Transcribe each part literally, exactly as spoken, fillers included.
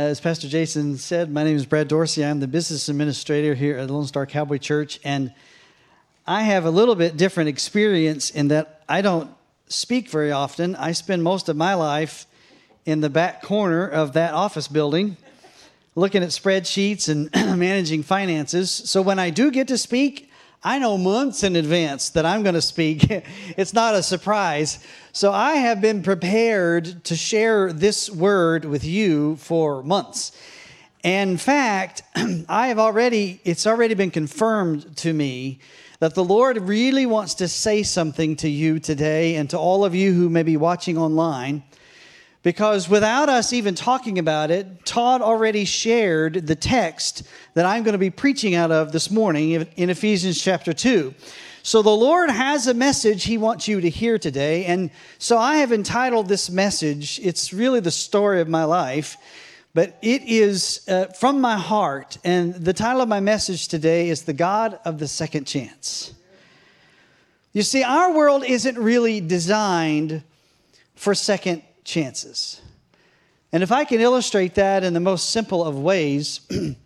as Pastor Jason said, my name is Brad Dorsey. I'm the business administrator here at Lone Star Cowboy Church, and I have a little bit different experience in that I don't speak very often. I spend most of my life in the back corner of that office building looking at spreadsheets and managing finances. So when I do get to speak, I know months in advance that I'm going to speak. It's not a surprise. So I have been prepared to share this word with you for months. And in fact, I have already, it's already been confirmed to me that the Lord really wants to say something to you today and to all of you who may be watching online. Because without us even talking about it, Todd already shared the text that I'm going to be preaching out of this morning in Ephesians chapter two. So the Lord has a message He wants you to hear today. And so I have entitled this message, it's really the story of my life, but it is uh, from my heart. And the title of my message today is The God of the Second Chance. You see, our world isn't really designed for second chances. And if I can illustrate that in the most simple of ways,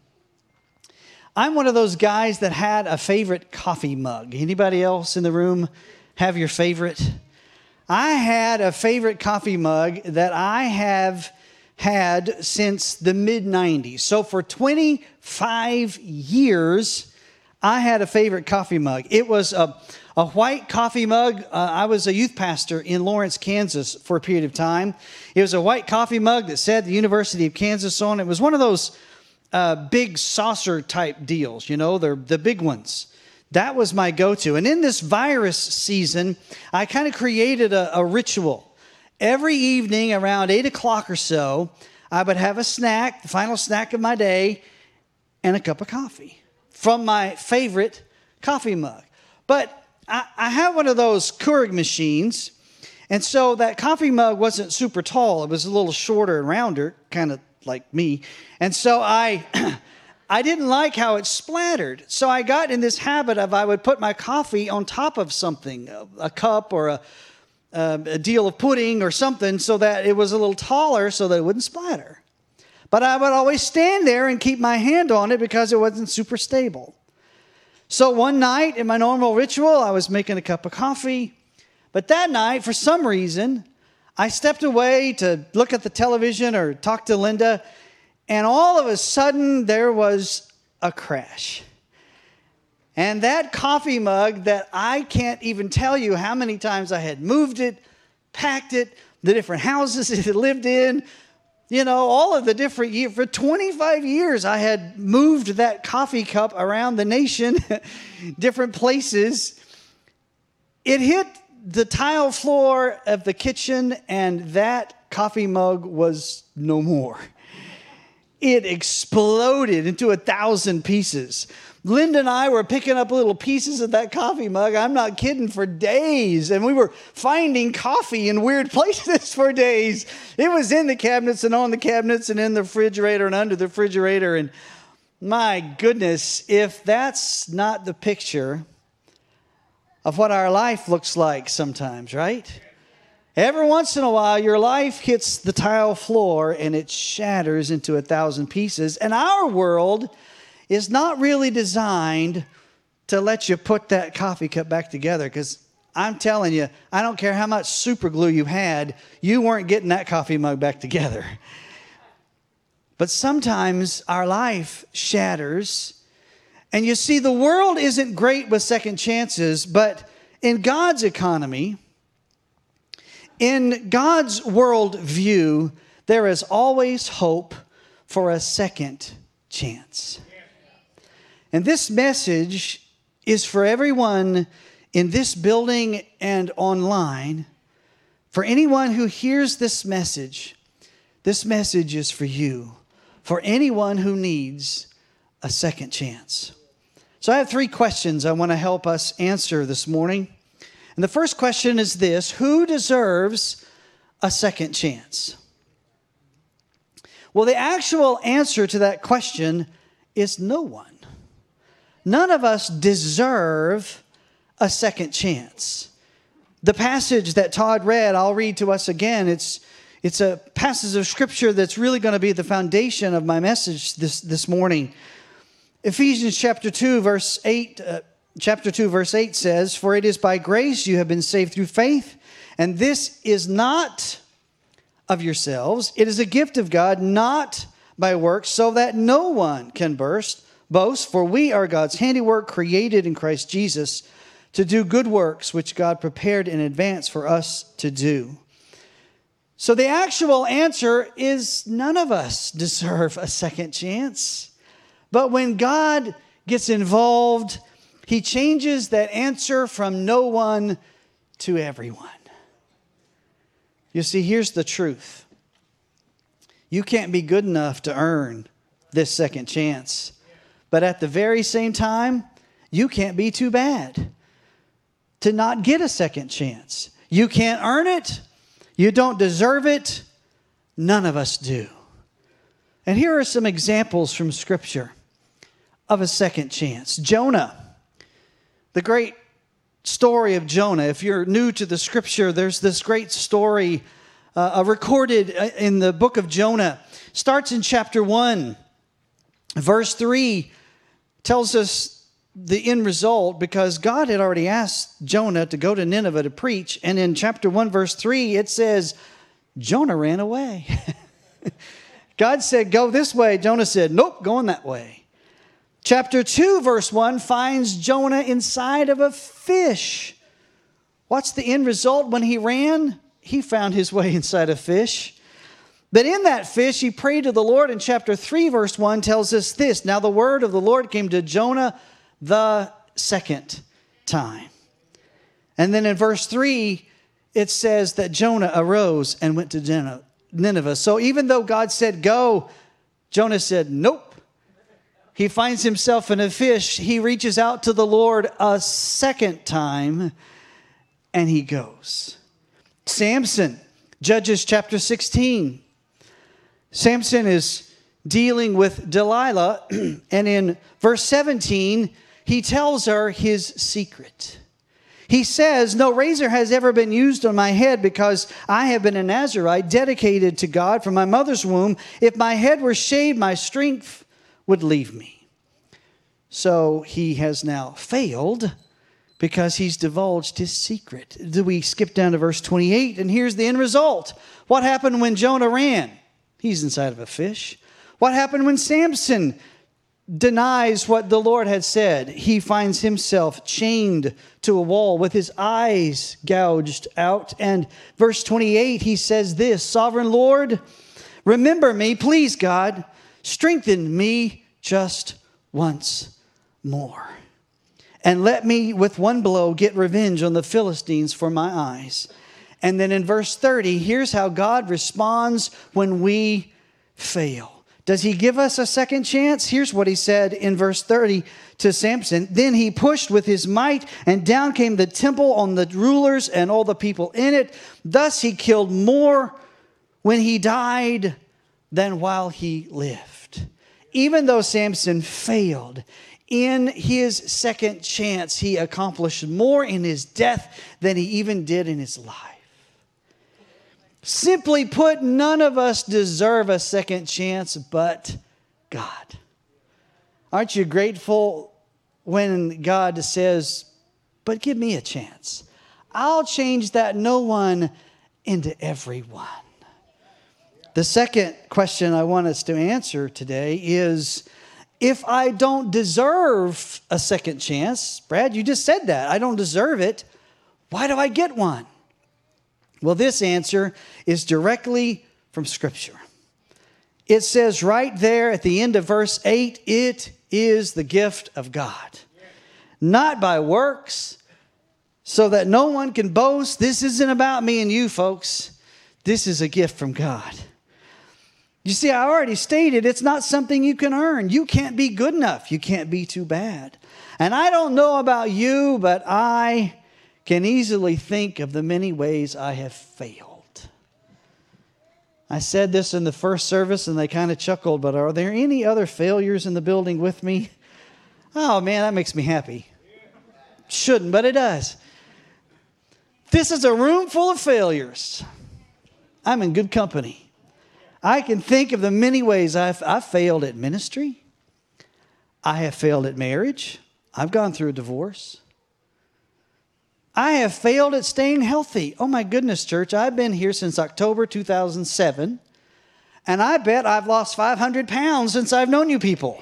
I'm one of those guys that had a favorite coffee mug. Anybody else in the room have your favorite? I had a favorite coffee mug that I have had since the mid nineties. So for twenty-five years, I had a favorite coffee mug. It was a A white coffee mug. Uh, I was a youth pastor in Lawrence, Kansas for a period of time. It was a white coffee mug that said the University of Kansas on it. It was one of those uh, big saucer type deals, you know, they're the big ones. That was my go-to. And in this virus season, I kind of created a, a ritual. Every evening around eight o'clock or so, I would have a snack, the final snack of my day, and a cup of coffee from my favorite coffee mug. But I, I have one of those Keurig machines, and so that coffee mug wasn't super tall. It was a little shorter and rounder, kind of like me. And so I I didn't like how it splattered. So I got in this habit of I would put my coffee on top of something, a, a cup or a, a, a deal of pudding or something, so that it was a little taller so that it wouldn't splatter. But I would always stand there and keep my hand on it because it wasn't super stable. So one night in my normal ritual, I was making a cup of coffee. But that night, for some reason, I stepped away to look at the television or talk to Linda. And all of a sudden, there was a crash. And that coffee mug that I can't even tell you how many times I had moved it, packed it, the different houses it had lived in, you know, all of the different years. For twenty-five years, I had moved that coffee cup around the nation, different places. It hit the tile floor of the kitchen, and that coffee mug was no more. It exploded into a thousand pieces. Linda and I were picking up little pieces of that coffee mug, I'm not kidding, for days. And we were finding coffee in weird places for days. It was in the cabinets and on the cabinets and in the refrigerator and under the refrigerator. And my goodness, if that's not the picture of what our life looks like sometimes, right? Every once in a while, your life hits the tile floor and it shatters into a thousand pieces. And our world is not really designed to let you put that coffee cup back together, because I'm telling you, I don't care how much super glue you had, you weren't getting that coffee mug back together. But sometimes our life shatters. And you see, the world isn't great with second chances, but in God's economy, in God's world view, there is always hope for a second chance. And this message is for everyone in this building and online. For anyone who hears this message, this message is for you. For anyone who needs a second chance. So I have three questions I want to help us answer this morning. And the first question is this: who deserves a second chance? Well, the actual answer to that question is no one. None of us deserve a second chance. The passage that Todd read, I'll read to us again. It's It's a passage of Scripture that's really going to be the foundation of my message this, this morning. Ephesians chapter two, verse eight, uh, chapter two, verse eight says, "For it is by grace you have been saved through faith, and this is not of yourselves. It is a gift of God, not by works, so that no one can burst, boast. For we are God's handiwork, created in Christ Jesus, to do good works, which God prepared in advance for us to do." So the actual answer is none of us deserve a second chance. But when God gets involved, He changes that answer from no one to everyone. You see, here's the truth. You can't be good enough to earn this second chance. But at the very same time, you can't be too bad to not get a second chance. You can't earn it. You don't deserve it. None of us do. And here are some examples from Scripture of a second chance. Jonah, the great story of Jonah. If you're new to the Scripture, there's this great story uh, recorded in the book of Jonah. Starts in chapter one. Verse three tells us the end result, because God had already asked Jonah to go to Nineveh to preach. And in chapter one, verse three, it says, Jonah ran away. God said, go this way. Jonah said, nope, going that way. Chapter two, verse one, finds Jonah inside of a fish. What's the end result when he ran? He found his way inside a fish. But in that fish, he prayed to the Lord. In chapter three, verse one tells us this. Now the word of the Lord came to Jonah the second time. And then in verse three, it says that Jonah arose and went to Nineveh. So even though God said go, Jonah said nope. He finds himself in a fish. He reaches out to the Lord a second time, and he goes. Samson, Judges chapter sixteen. Samson is dealing with Delilah, and in verse seventeen, he tells her his secret. He says, no razor has ever been used on my head, because I have been a Nazirite dedicated to God from my mother's womb. If my head were shaved, my strength would leave me. So he has now failed because he's divulged his secret. Do we skip down to verse twenty-eight? And here's the end result. What happened when Jonah ran? He's inside of a fish. What happened when Samson denies what the Lord had said? He finds himself chained to a wall with his eyes gouged out. And verse twenty-eight, he says this, Sovereign Lord, remember me, please God, strengthen me just once more. And let me with one blow get revenge on the Philistines for my eyes. And then in verse thirty, here's how God responds when we fail. Does he give us a second chance? Here's what he said in verse thirty to Samson. Then he pushed with his might, and down came the temple on the rulers and all the people in it. Thus he killed more when he died than while he lived. Even though Samson failed, in his second chance, he accomplished more in his death than he even did in his life. Simply put, none of us deserve a second chance but God. Aren't you grateful when God says, but give me a chance? I'll change that no one into everyone. The second question I want us to answer today is, if I don't deserve a second chance, Brad, you just said that, I don't deserve it, why do I get one? Well, this answer is directly from Scripture. It says right there at the end of verse eight, it is the gift of God. Not by works, so that no one can boast. This isn't about me and you, folks. This is a gift from God. You see, I already stated it's not something you can earn. You can't be good enough. You can't be too bad. And I don't know about you, but I can easily think of the many ways I have failed. I said this in the first service and they kind of chuckled, but are there any other failures in the building with me? Oh man, that makes me happy. Shouldn't, but it does. This is a room full of failures. I'm in good company. I can think of the many ways I've, I've failed at ministry. I have failed at marriage. I've gone through a divorce. I have failed at staying healthy. Oh my goodness, church. I've been here since October two thousand seven. And I bet I've lost five hundred pounds since I've known you people.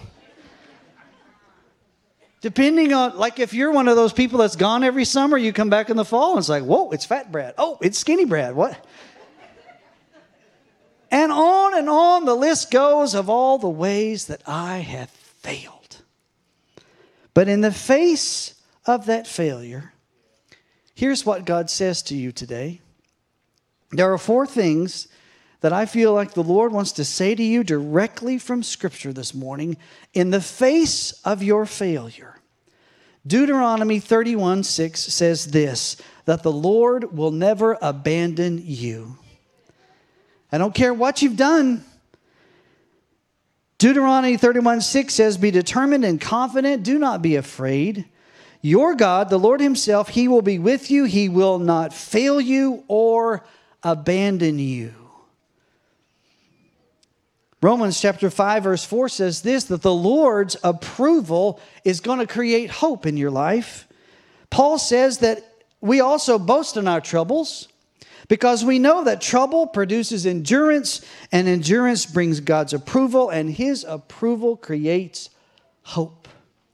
Depending on, like if you're one of those people that's gone every summer, you come back in the fall and it's like, whoa, it's fat Brad. Oh, it's skinny Brad. What? And on and on the list goes of all the ways that I have failed. But in the face of that failure, here's what God says to you today. There are four things that I feel like the Lord wants to say to you directly from Scripture this morning in the face of your failure. Deuteronomy thirty-one six says this, that the Lord will never abandon you. I don't care what you've done. Deuteronomy thirty-one six says, be determined and confident, do not be afraid. Your God, the Lord himself, he will be with you. He will not fail you or abandon you. Romans chapter five verse four says this, that the Lord's approval is going to create hope in your life. Paul says that we also boast in our troubles because we know that trouble produces endurance, and endurance brings God's approval, and his approval creates hope.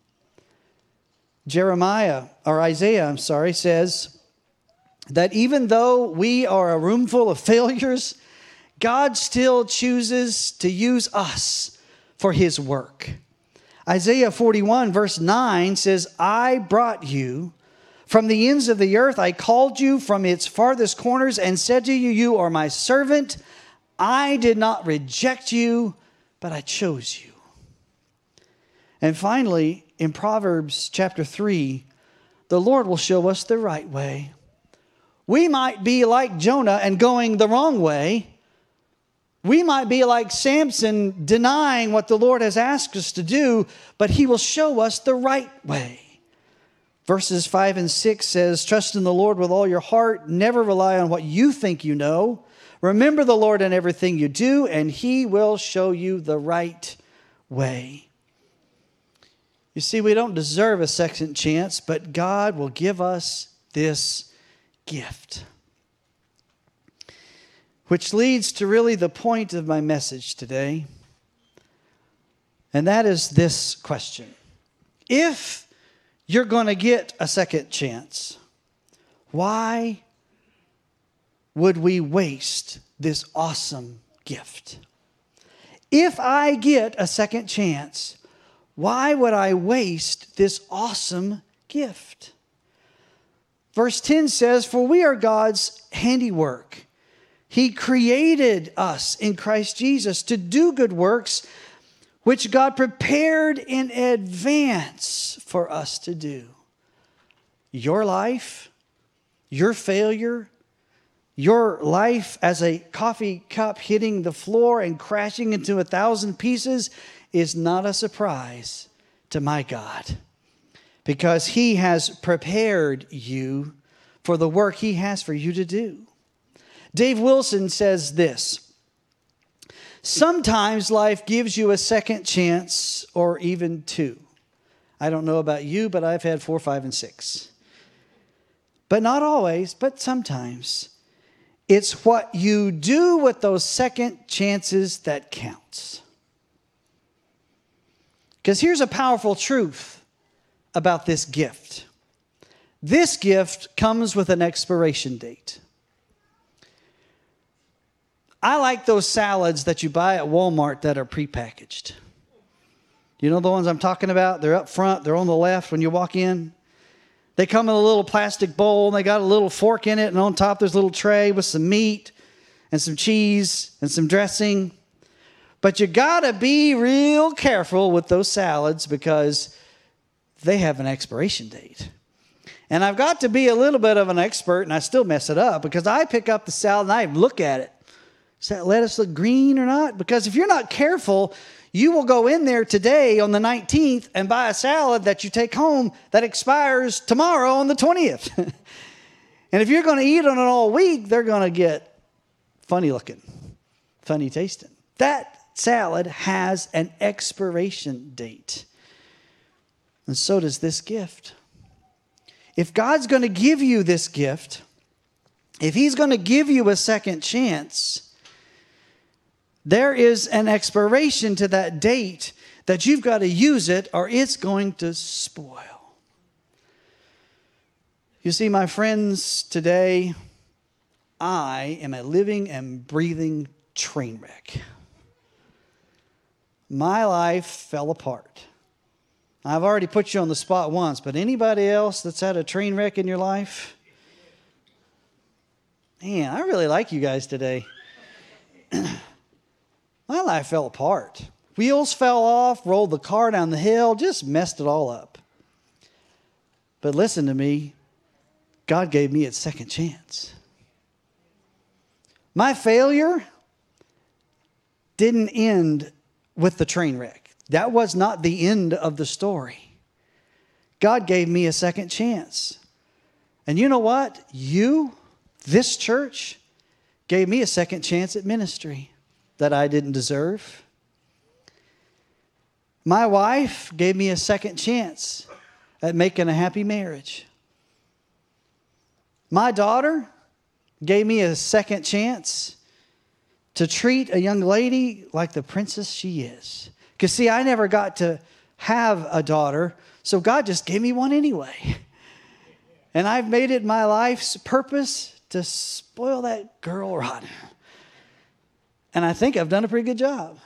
Jeremiah, or Isaiah, I'm sorry, says that even though we are a room full of failures, God still chooses to use us for his work. Isaiah forty-one verse nine says, I brought you from the ends of the earth. I called you from its farthest corners and said to you, you are my servant. I did not reject you, but I chose you. And finally, in Proverbs chapter three, the Lord will show us the right way. We might be like Jonah and going the wrong way. We might be like Samson, denying what the Lord has asked us to do, but he will show us the right way. Verses five and six says, trust in the Lord with all your heart. Never rely on what you think you know. Remember the Lord in everything you do, and he will show you the right way. You see, we don't deserve a second chance, but God will give us this gift. Which leads to really the point of my message today. And that is this question. If you're going to get a second chance, why would we waste this awesome gift? If I get a second chance, why would I waste this awesome gift? Verse ten says, for we are God's handiwork. He created us in Christ Jesus to do good works, which God prepared in advance for us to do. Your life, your failure, your life as a coffee cup hitting the floor and crashing into a thousand pieces is not a surprise to my God, because he has prepared you for the work he has for you to do. Dave Wilson says this, sometimes life gives you a second chance or even two. I don't know about you, but I've had four, five, and six. But not always, but sometimes. It's what you do with those second chances that counts. Because here's a powerful truth about this gift. This gift comes with an expiration date. I like those salads that you buy at Walmart that are prepackaged. You know the ones I'm talking about? They're up front. They're on the left when you walk in. They come in a little plastic bowl, and they got a little fork in it, and on top there's a little tray with some meat and some cheese and some dressing. But you got to be real careful with those salads because they have an expiration date. And I've got to be a little bit of an expert, and I still mess it up because I pick up the salad and I look at it. Does that lettuce look green or not? Because if you're not careful, you will go in there today on the nineteenth and buy a salad that you take home that expires tomorrow on the twentieth. And if you're going to eat on it all week, they're going to get funny looking, funny tasting. That salad has an expiration date. And so does this gift. If God's going to give you this gift, if He's going to give you a second chance, there is an expiration to that date that you've got to use it or it's going to spoil. You see, my friends, today, I am a living and breathing train wreck. My life fell apart. I've already put you on the spot once, but anybody else that's had a train wreck in your life? Man, I really like you guys today. My life fell apart. Wheels fell off, rolled the car down the hill, just messed it all up. But listen to me, God gave me a second chance. My failure didn't end with the train wreck. That was not the end of the story. God gave me a second chance. And you know what? You, this church, gave me a second chance at ministry that I didn't deserve. My wife gave me a second chance at making a happy marriage. My daughter gave me a second chance to treat a young lady like the princess she is. Because, see, I never got to have a daughter, so God just gave me one anyway. And I've made it my life's purpose to spoil that girl rotten. And I think I've done a pretty good job.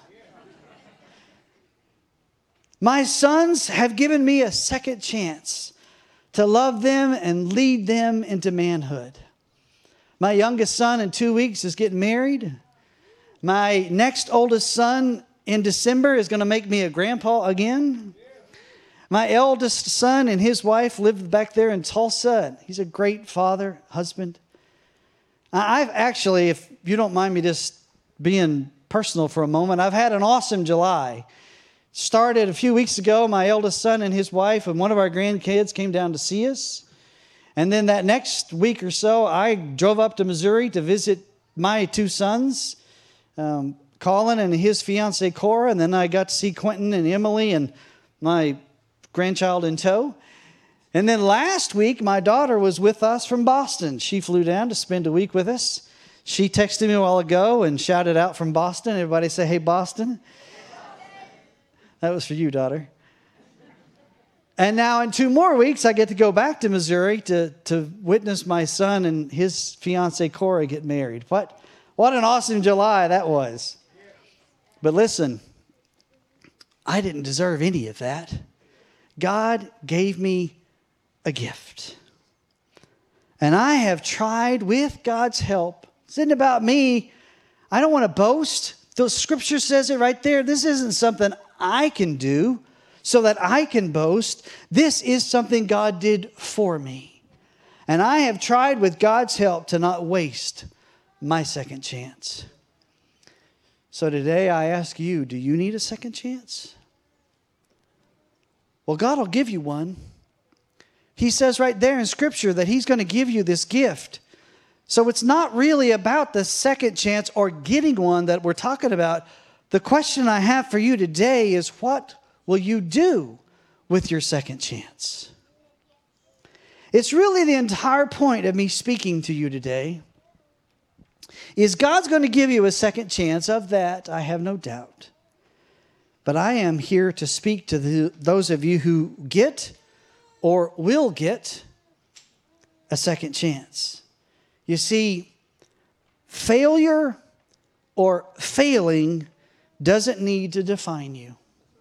My sons have given me a second chance to love them and lead them into manhood. My youngest son in two weeks is getting married. My next oldest son in December is going to make me a grandpa again. My eldest son and his wife live back there in Tulsa. He's a great father, husband. I've actually, if you don't mind me just being personal for a moment, I've had an awesome July. Started a few weeks ago, my eldest son and his wife and one of our grandkids came down to see us. And then that next week or so, I drove up to Missouri to visit my two sons, um, Colin and his fiancee Cora. And then I got to see Quentin and Emily and my grandchild in tow. And then last week, my daughter was with us from Boston. She flew down to spend a week with us. She texted me a while ago and shouted out from Boston. Everybody say, "Hey, Boston." That was for you, daughter. And now in two more weeks, I get to go back to Missouri to, to witness my son and his fiancee Cora get married. What, what an awesome July that was. But listen, I didn't deserve any of that. God gave me a gift. And I have tried with God's help. This isn't about me. I don't want to boast. The scripture says it right there. This isn't something I can do so that I can boast. This is something God did for me. And I have tried with God's help to not waste my second chance. So today I ask you, do you need a second chance? Well, God will give you one. He says right there in Scripture that He's going to give you this gift. So it's not really about the second chance or getting one that we're talking about. The question I have for you today is, what will you do with your second chance? It's really the entire point of me speaking to you today. Is God's going to give you a second chance? Of that, I have no doubt. But I am here to speak to the, those of you who get or will get a second chance. You see, failure or failing doesn't need to define you.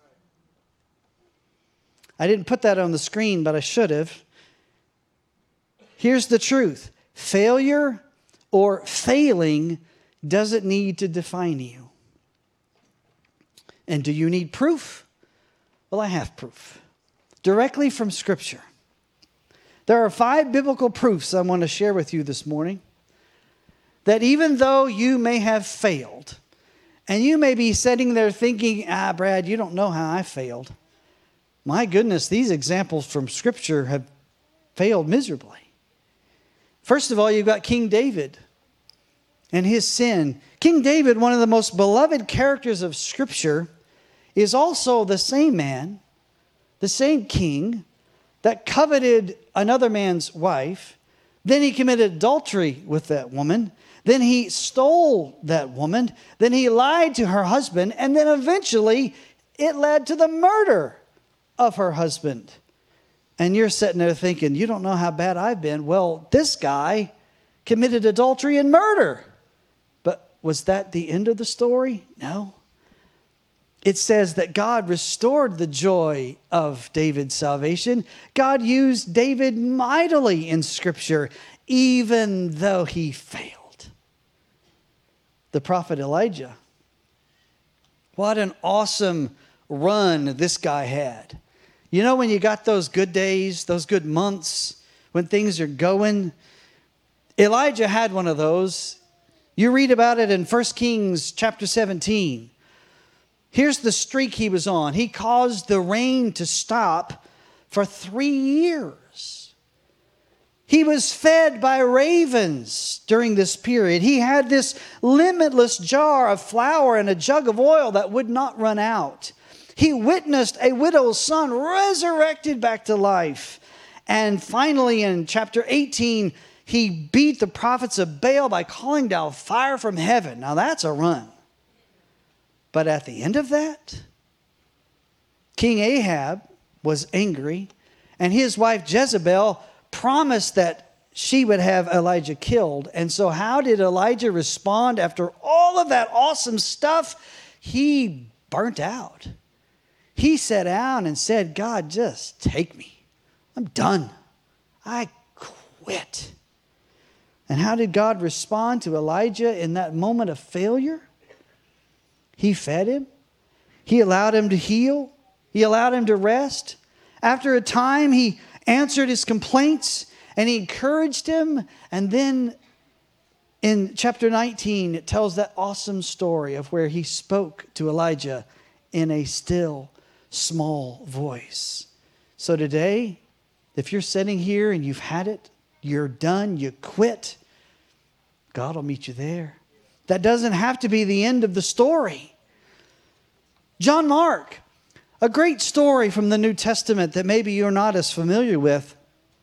I didn't put that on the screen, but I should have. Here's the truth. Failure or failing doesn't need to define you. And do you need proof? Well, I have proof. Directly from Scripture. There are five biblical proofs I want to share with you this morning. That even though you may have failed, and you may be sitting there thinking, ah, Brad, you don't know how I failed. My goodness, these examples from Scripture have failed miserably. First of all, you've got King David. and his sin. King David, one of the most beloved characters of Scripture, is also the same man, the same king that coveted another man's wife. Then he committed adultery with that woman. Then he stole that woman. Then he lied to her husband. And then eventually it led to the murder of her husband. And you're sitting there thinking, you don't know how bad I've been. Well, this guy committed adultery and murder. But was that the end of the story? No. It says that God restored the joy of David's salvation. God used David mightily in Scripture, even though he failed. The prophet Elijah. What an awesome run this guy had. You know, when you got those good days, those good months, when things are going, Elijah had one of those. You read about it in First Kings chapter seventeen. Here's the streak he was on. He caused the rain to stop for three years. He was fed by ravens during this period. He had this limitless jar of flour and a jug of oil that would not run out. He witnessed a widow's son resurrected back to life. And finally, in chapter eighteen, he beat the prophets of Baal by calling down fire from heaven. Now that's a run. But at the end of that, King Ahab was angry, and his wife Jezebel promised that she would have Elijah killed. And so how did Elijah respond after all of that awesome stuff? He burnt out. He sat down and said, God, just take me. I'm done. I quit. And how did God respond to Elijah in that moment of failure? He fed him. He allowed him to heal. He allowed him to rest. After a time, he answered his complaints and he encouraged him. And then in chapter nineteen, it tells that awesome story of where he spoke to Elijah in a still, small voice. So today, if you're sitting here and you've had it, you're done, you quit, God will meet you there. That doesn't have to be the end of the story. John Mark, a great story from the New Testament that maybe you're not as familiar with.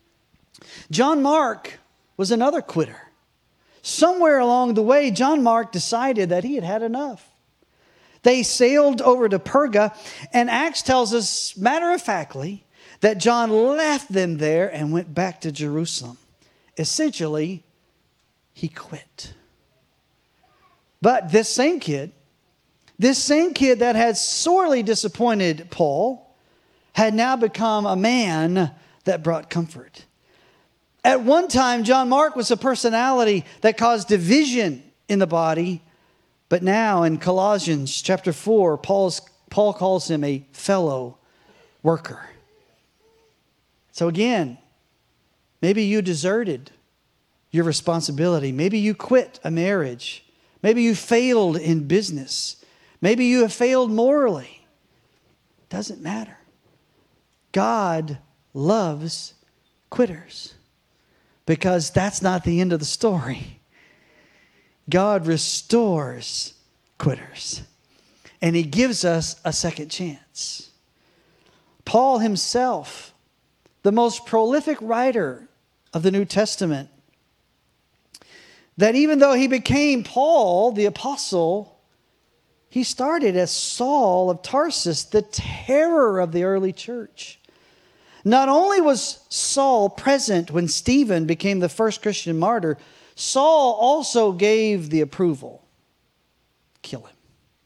John Mark was another quitter. Somewhere along the way, John Mark decided that he had had enough. They sailed over to Perga, and Acts tells us, matter-of-factly, that John left them there and went back to Jerusalem. Essentially, he quit. But this same kid, this same kid that had sorely disappointed Paul, had now become a man that brought comfort. At one time, John Mark was a personality that caused division in the body. But now in Colossians chapter four, Paul's, Paul calls him a fellow worker. So again, maybe you deserted your responsibility. Maybe you quit a marriage. Maybe you failed in business. Maybe you have failed morally. Doesn't matter. God loves quitters because that's not the end of the story. God restores quitters, and he gives us a second chance. Paul himself, the most prolific writer of the New Testament, that even though he became Paul, the apostle, he started as Saul of Tarsus, the terror of the early church. Not only was Saul present when Stephen became the first Christian martyr, Saul also gave the approval. Kill him.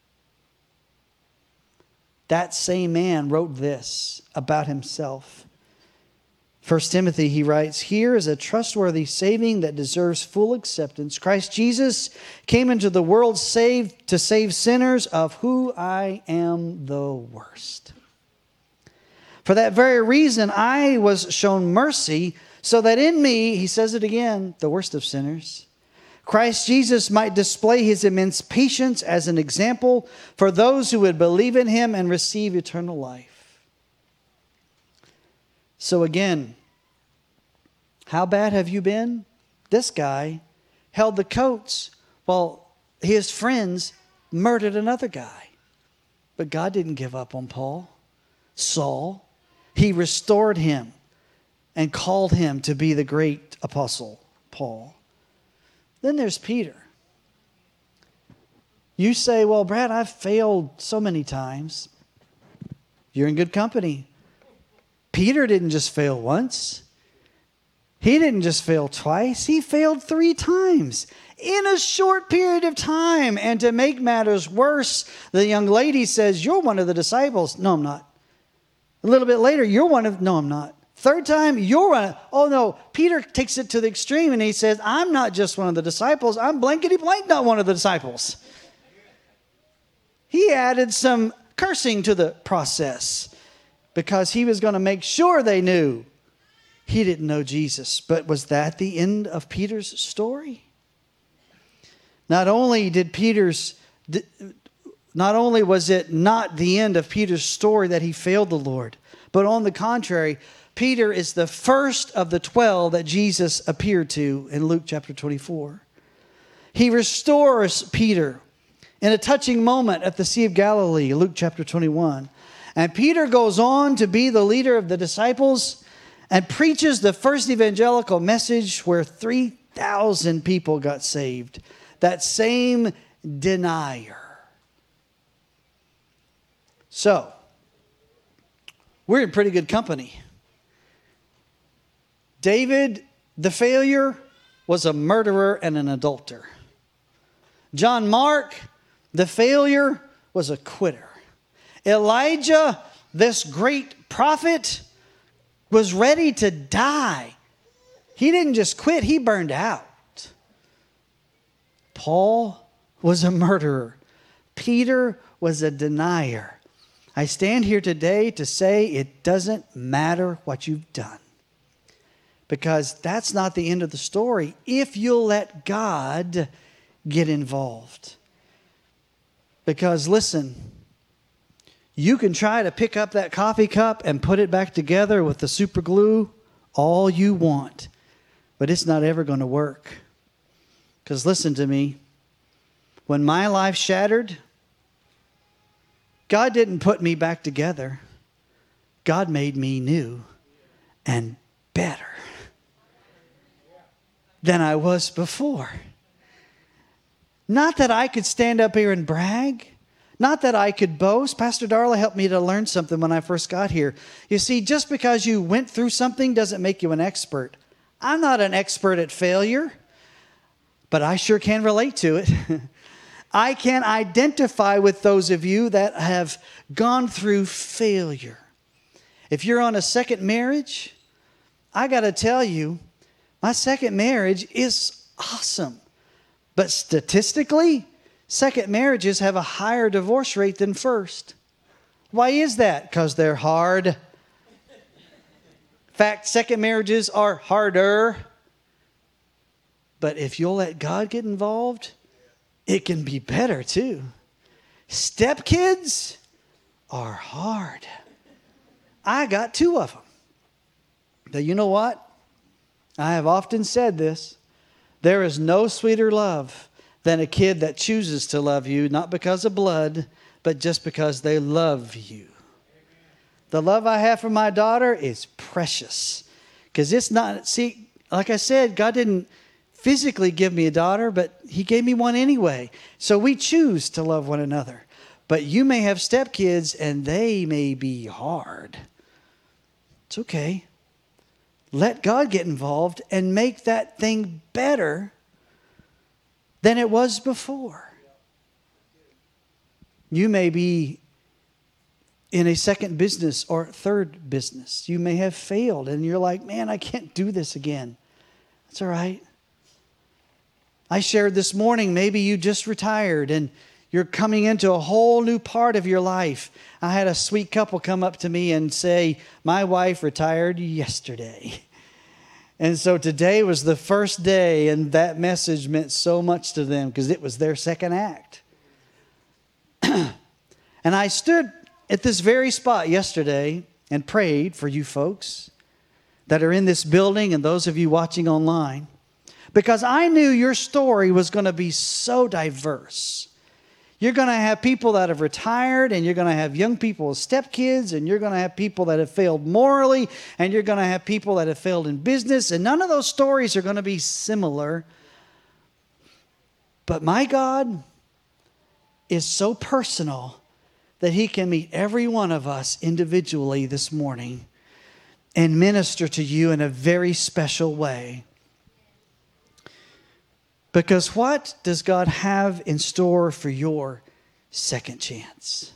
That same man wrote this about himself. First Timothy, he writes, "Here is a trustworthy saving that deserves full acceptance. Christ Jesus came into the world saved to save sinners, of who I am the worst. For that very reason I was shown mercy, so that in me," he says it again, "the worst of sinners, Christ Jesus might display his immense patience as an example for those who would believe in him and receive eternal life." So again, how bad have you been? This guy held the coats Well, his friends murdered another guy. But God didn't give up on Paul, Saul. He restored him and called him to be the great apostle, Paul. Then there's Peter. You say, well, Brad, I've failed so many times. You're in good company. Peter didn't just fail once. He didn't just fail twice. He failed three times in a short period of time. And to make matters worse, the young lady says, you're one of the disciples. No, I'm not. A little bit later, you're one of, no, I'm not. Third time, you're one of, oh no, Peter takes it to the extreme and he says, I'm not just one of the disciples. I'm blankety blank not one of the disciples. He added some cursing to the process because he was going to make sure they knew he didn't know Jesus. But was that the end of Peter's story? Not only did Peter's, not only was it not the end of Peter's story that he failed the Lord, but on the contrary, Peter is the first of the twelve that Jesus appeared to in Luke chapter twenty-four. He restores Peter in a touching moment at the Sea of Galilee, Luke chapter twenty-one. And Peter goes on to be the leader of the disciples and preaches the first evangelical message where three thousand people got saved. That same denier. So, we're in pretty good company. David, the failure, was a murderer and an adulterer. John Mark, the failure, was a quitter. Elijah, this great prophet, was ready to die. He didn't just quit, he burned out. Paul was a murderer. Peter was a denier. I stand here today to say it doesn't matter what you've done. Because that's not the end of the story if you'll let God get involved. Because listen, you can try to pick up that coffee cup and put it back together with the super glue all you want. But it's not ever going to work. Because listen to me, when my life shattered, God didn't put me back together. God made me new and better than I was before. Not that I could stand up here and brag. Not that I could boast. Pastor Darla helped me to learn something when I first got here. You see, just because you went through something doesn't make you an expert. I'm not an expert at failure, but I sure can relate to it. I can identify with those of you that have gone through failure. If you're on a second marriage, I got to tell you, my second marriage is awesome. But statistically, second marriages have a higher divorce rate than first. Why is that? Because they're hard. In fact, second marriages are harder. But if you'll let God get involved, it can be better too. Stepkids are hard. I got two of them. Now, you know what? I have often said this. There is no sweeter love than a kid that chooses to love you, not because of blood, but just because they love you. The love I have for my daughter is precious. Because it's not, see, like I said, God didn't physically give me a daughter, but he gave me one anyway. So we choose to love one another. But you may have stepkids and they may be hard. It's okay. Let God get involved and make that thing better than it was before. You may be in a second business or third business. You may have failed and you're like, man, I can't do this again. That's all right. I shared this morning, maybe you just retired and you're coming into a whole new part of your life. I had a sweet couple come up to me and say, my wife retired yesterday. And so today was the first day, and that message meant so much to them because it was their second act. And I stood at this very spot yesterday and prayed for you folks that are in this building and those of you watching online. because I knew your story was going to be so diverse. You're going to have people that have retired, and you're going to have young people with stepkids, and you're going to have people that have failed morally, and you're going to have people that have failed in business, and none of those stories are going to be similar. But my God is so personal that He can meet every one of us individually this morning and minister to you in a very special way. Because what does God have in store for your second chance?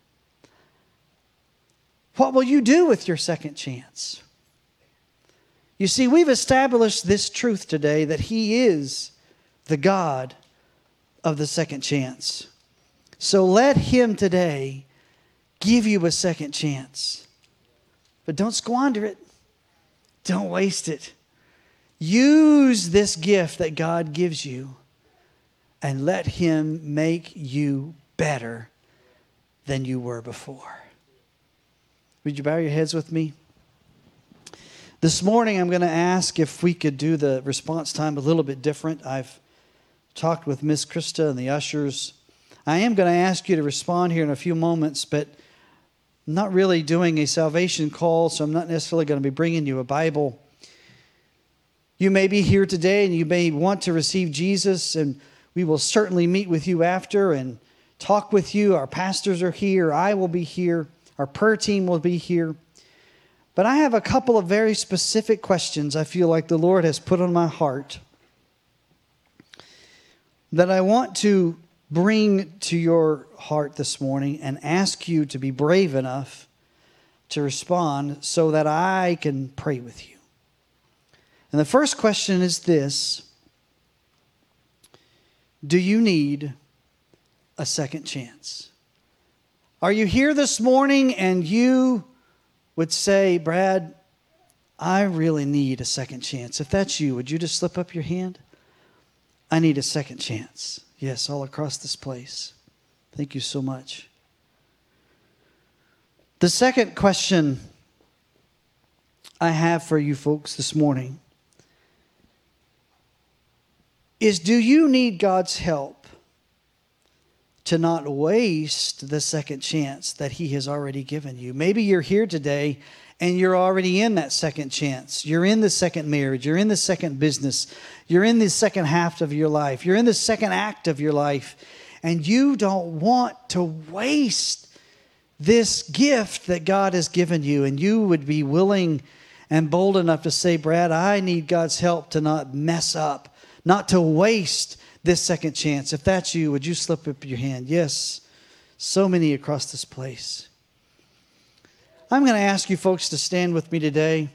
What will you do with your second chance? You see, we've established this truth today that He is the God of the second chance. So let Him today give you a second chance. But don't squander it. Don't waste it. Use this gift that God gives you and let Him make you better than you were before. Would you bow your heads with me? This morning I'm going to ask if we could do the response time a little bit different. I've talked with Miss Krista and the ushers. I am going to ask you to respond here in a few moments, but I'm not really doing a salvation call, so I'm not necessarily going to be bringing you a Bible. You may be here today and you may want to receive Jesus, and we will certainly meet with you after and talk with you. Our pastors are here. I will be here. Our prayer team will be here. But I have a couple of very specific questions I feel like the Lord has put on my heart that I want to bring to your heart this morning and ask you to be brave enough to respond so that I can pray with you. And the first question is this: do you need a second chance? Are you here this morning and you would say, Brad, I really need a second chance? If that's you, would you just slip up your hand? I need a second chance. Yes, all across this place. Thank you so much. The second question I have for you folks this morning is, do you need God's help to not waste the second chance that He has already given you? Maybe you're here today and you're already in that second chance. You're in the second marriage. You're in the second business. You're in the second half of your life. You're in the second act of your life. And you don't want to waste this gift that God has given you. And you would be willing and bold enough to say, Brad, I need God's help to not mess up, not to waste this second chance. If that's you, would you slip up your hand? Yes, so many across this place. I'm going to ask you folks to stand with me today.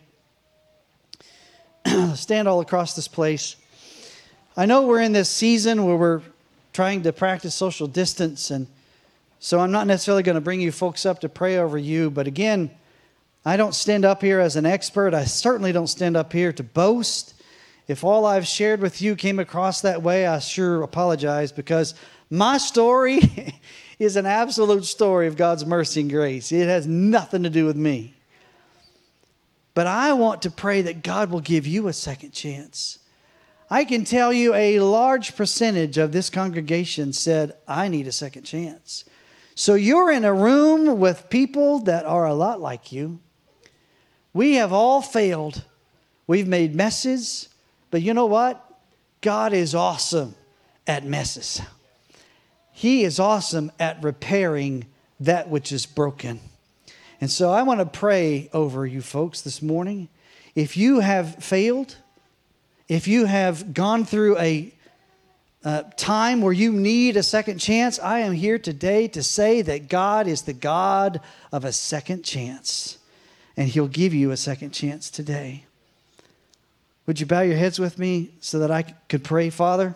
Stand all across this place. I know we're in this season where we're trying to practice social distance, and so I'm not necessarily going to bring you folks up to pray over you, but again, I don't stand up here as an expert. I certainly don't stand up here to boast. If all I've shared with you came across that way, I sure apologize, because my story is an absolute story of God's mercy and grace. It has nothing to do with me. But I want to pray that God will give you a second chance. I can tell you a large percentage of this congregation said, I need a second chance. So you're in a room with people that are a lot like you. We have all failed. We've made messes. But you know what? God is awesome at messes. He is awesome at repairing that which is broken. And so I want to pray over you folks this morning. If you have failed, if you have gone through a uh, time where you need a second chance, I am here today to say that God is the God of a second chance. And He'll give you a second chance today. Would you bow your heads with me so that I could pray? Father,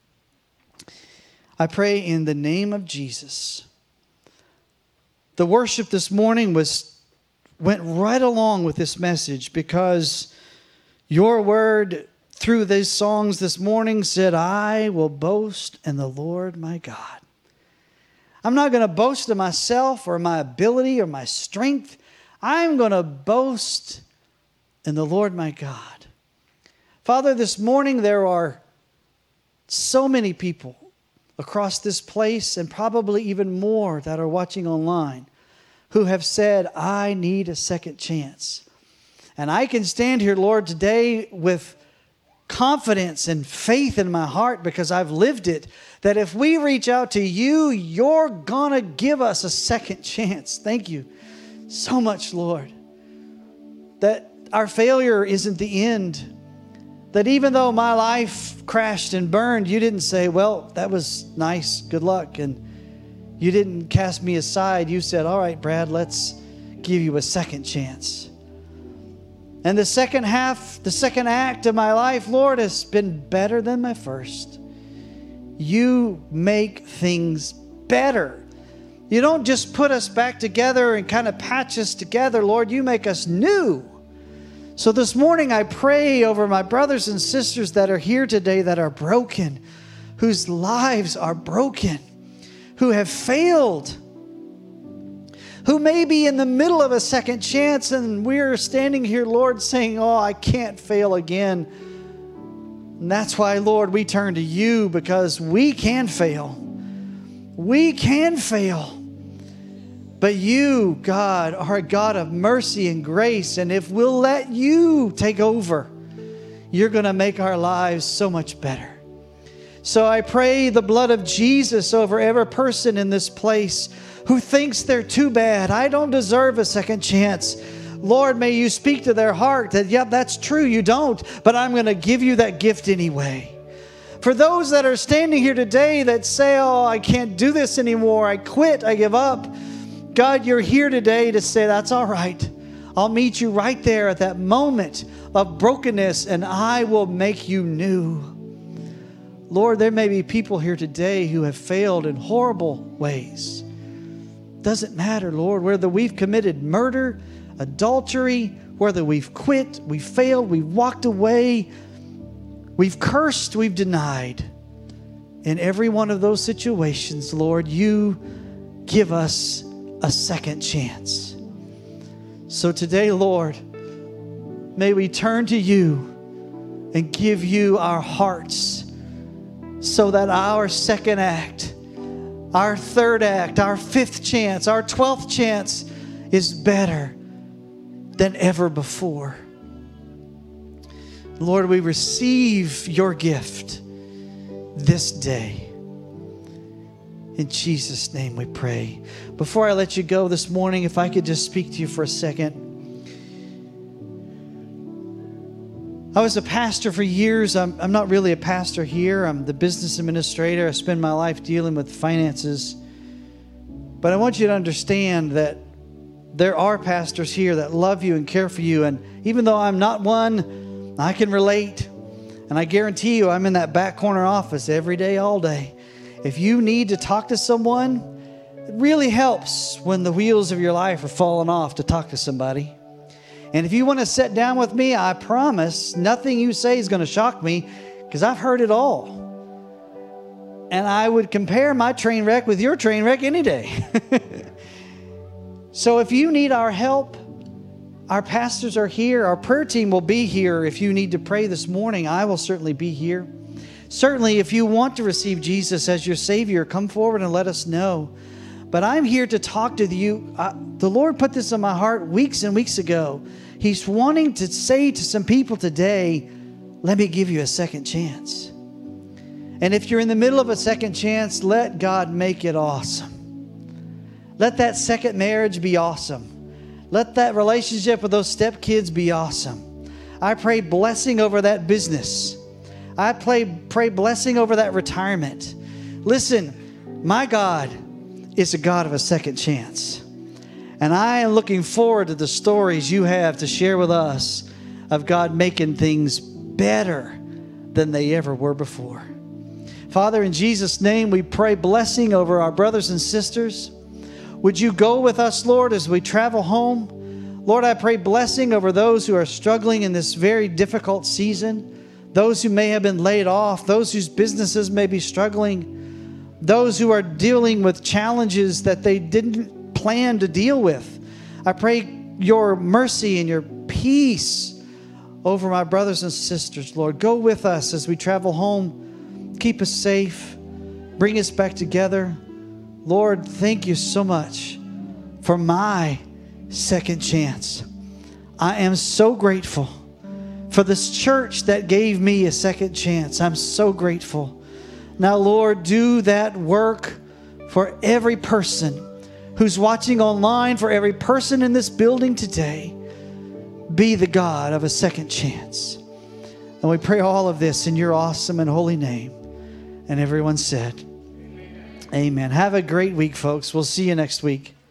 I pray in the name of Jesus. The worship this morning was went right along with this message, because your word through these songs this morning said, I will boast in the Lord my God. I'm not going to boast in myself or my ability or my strength. I'm going to boast in the Lord my God. Father, this morning there are so many people across this place and probably even more that are watching online who have said, I need a second chance. And I can stand here, Lord, today with confidence and faith in my heart because I've lived it, that if we reach out to you, you're going to give us a second chance. Thank you so much, Lord, that our failure isn't the end. That even though my life crashed and burned, you didn't say, well, that was nice, good luck. And you didn't cast me aside. You said, all right, Brad, let's give you a second chance. And the second half, the second act of my life, Lord, has been better than my first. You make things better. You don't just put us back together and kind of patch us together, Lord. You make us new. So this morning I pray over my brothers and sisters that are here today that are broken, whose lives are broken, who have failed, who may be in the middle of a second chance, and we're standing here, Lord, saying, oh, I can't fail again. And that's why, Lord, we turn to you, because we can fail. We can fail. But you, God, are a God of mercy and grace. And if we'll let you take over, you're going to make our lives so much better. So I pray the blood of Jesus over every person in this place who thinks they're too bad. I don't deserve a second chance. Lord, may you speak to their heart that, yeah, that's true, you don't, but I'm going to give you that gift anyway. For those that are standing here today that say, oh, I can't do this anymore, I quit, I give up. God, you're here today to say, that's all right. I'll meet you right there at that moment of brokenness, and I will make you new. Lord, there may be people here today who have failed in horrible ways. Doesn't matter, Lord, whether we've committed murder, adultery, whether we've quit, we've failed, we've walked away, we've cursed, we've denied. In every one of those situations, Lord, you give us a second chance. So today, Lord, may we turn to you and give you our hearts so that our second act, our third act, our fifth chance, our twelfth chance is better than ever before. Lord, we receive your gift this day. In Jesus' name we pray. Before I let you go this morning, if I could just speak to you for a second. I was a pastor for years. I'm, I'm not really a pastor here. I'm the business administrator. I spend my life dealing with finances. But I want you to understand that there are pastors here that love you and care for you. And even though I'm not one, I can relate. And I guarantee you I'm in that back corner office every day, all day. If you need to talk to someone, it really helps when the wheels of your life are falling off to talk to somebody. And if you want to sit down with me, I promise nothing you say is going to shock me, because I've heard it all. And I would compare my train wreck with your train wreck any day. So if you need our help, our pastors are here. Our prayer team will be here. If you need to pray this morning, I will certainly be here. Certainly, if you want to receive Jesus as your Savior, come forward and let us know. But I'm here to talk to you. Uh, the Lord put this in my heart weeks and weeks ago. He's wanting to say to some people today, let me give you a second chance. And if you're in the middle of a second chance, let God make it awesome. Let that second marriage be awesome. Let that relationship with those stepkids be awesome. I pray blessing over that business. I pray, pray blessing over that retirement. Listen, my God is a God of a second chance. And I am looking forward to the stories you have to share with us of God making things better than they ever were before. Father, in Jesus' name, we pray blessing over our brothers and sisters. Would you go with us, Lord, as we travel home? Lord, I pray blessing over those who are struggling in this very difficult season. Those who may have been laid off, those whose businesses may be struggling, those who are dealing with challenges that they didn't plan to deal with. I pray your mercy and your peace over my brothers and sisters, Lord. Go with us as we travel home. Keep us safe. Bring us back together. Lord, thank you so much for my second chance. I am so grateful for this church that gave me a second chance. I'm so grateful. Now, Lord, do that work for every person who's watching online, for every person in this building today. Be the God of a second chance. And we pray all of this in your awesome and holy name. And everyone said, amen. Have a great week, folks. We'll see you next week.